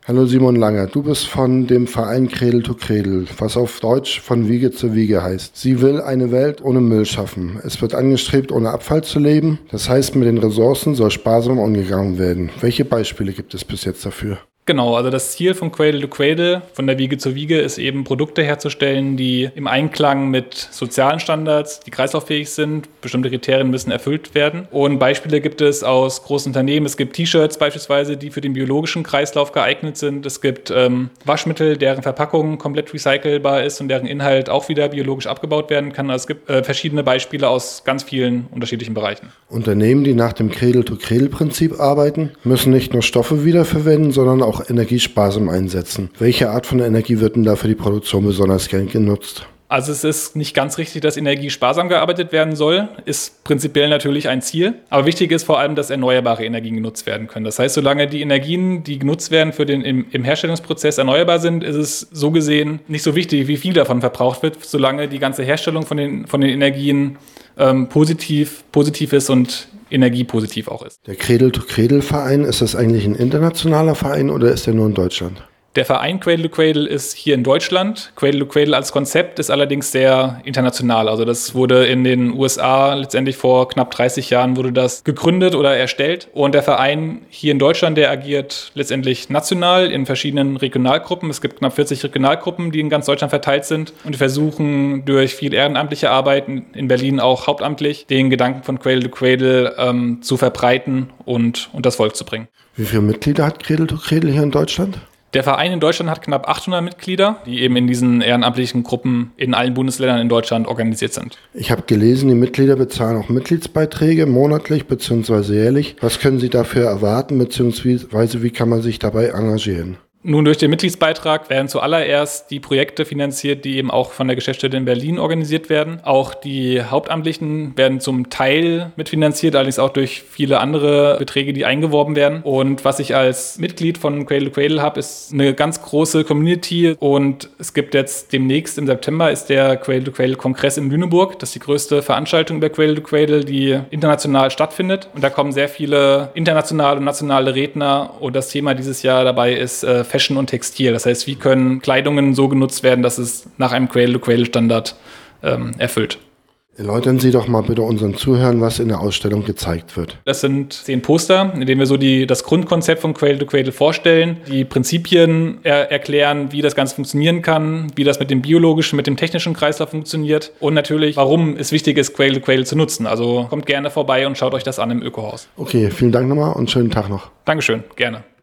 Hallo Simon Langer, du bist von dem Verein Cradle to Cradle, was auf Deutsch von Wiege zu Wiege heißt. Sie will eine Welt ohne Müll schaffen. Es wird angestrebt, ohne Abfall zu leben. Das heißt, mit den Ressourcen soll sparsam umgegangen werden. Welche Beispiele gibt es bis jetzt dafür? Genau, also das Ziel von Cradle to Cradle, von der Wiege zur Wiege, ist eben Produkte herzustellen, die im Einklang mit sozialen Standards, die kreislauffähig sind. Bestimmte Kriterien müssen erfüllt werden. Und Beispiele gibt es aus großen Unternehmen. Es gibt T-Shirts beispielsweise, die für den biologischen Kreislauf geeignet sind. Es gibt Waschmittel, deren Verpackung komplett recycelbar ist und deren Inhalt auch wieder biologisch abgebaut werden kann. Also es gibt verschiedene Beispiele aus ganz vielen unterschiedlichen Bereichen. Unternehmen, die nach dem Cradle-to-Cradle-Prinzip arbeiten, müssen nicht nur Stoffe wiederverwenden, sondern auch energiesparsam einsetzen. Welche Art von Energie wird denn da für die Produktion besonders gern genutzt? Also es ist nicht ganz richtig, dass energiesparsam gearbeitet werden soll. Ist prinzipiell natürlich ein Ziel. Aber wichtig ist vor allem, dass erneuerbare Energien genutzt werden können. Das heißt, solange die Energien, die genutzt werden für den im Herstellungsprozess erneuerbar sind, ist es so gesehen nicht so wichtig, wie viel davon verbraucht wird, solange die ganze Herstellung von den Energien positiv ist und energiepositiv auch ist. Der Cradle-to-Cradle-Verein, ist das eigentlich ein internationaler Verein oder ist der nur in Deutschland? Der Verein Cradle to Cradle ist hier in Deutschland. Cradle to Cradle als Konzept ist allerdings sehr international. Also das wurde in den USA letztendlich vor knapp 30 Jahren wurde das gegründet oder erstellt. Und der Verein hier in Deutschland, der agiert letztendlich national in verschiedenen Regionalgruppen. Es gibt knapp 40 Regionalgruppen, die in ganz Deutschland verteilt sind und versuchen durch viel ehrenamtliche Arbeit, in Berlin auch hauptamtlich, den Gedanken von Cradle to Cradle zu verbreiten und das Volk zu bringen. Wie viele Mitglieder hat Cradle to Cradle hier in Deutschland? Der Verein in Deutschland hat knapp 800 Mitglieder, die eben in diesen ehrenamtlichen Gruppen in allen Bundesländern in Deutschland organisiert sind. Ich habe gelesen, die Mitglieder bezahlen auch Mitgliedsbeiträge monatlich bzw. jährlich. Was können Sie dafür erwarten bzw. wie kann man sich dabei engagieren? Nun, durch den Mitgliedsbeitrag werden zuallererst die Projekte finanziert, die eben auch von der Geschäftsstelle in Berlin organisiert werden. Auch die Hauptamtlichen werden zum Teil mitfinanziert, allerdings auch durch viele andere Beträge, die eingeworben werden. Und was ich als Mitglied von Cradle to Cradle habe, ist eine ganz große Community. Und es gibt jetzt demnächst im September ist der Cradle to Cradle Kongress in Lüneburg. Das ist die größte Veranstaltung über Cradle to Cradle, die international stattfindet. Und da kommen sehr viele internationale und nationale Redner. Und das Thema dieses Jahr dabei ist Fashion und Textil. Das heißt, wie können Kleidungen so genutzt werden, dass es nach einem Cradle-to-Cradle-Standard erfüllt. Erläutern Sie doch mal bitte unseren Zuhörern, was in der Ausstellung gezeigt wird. Das sind 10 Poster, in denen wir so das Grundkonzept von Cradle to Cradle vorstellen, die Prinzipien erklären, wie das Ganze funktionieren kann, wie das mit dem biologischen, mit dem technischen Kreislauf funktioniert und natürlich, warum es wichtig ist, Cradle to Cradle zu nutzen. Also kommt gerne vorbei und schaut euch das an im Ökohaus. Okay, vielen Dank nochmal und schönen Tag noch. Dankeschön, gerne.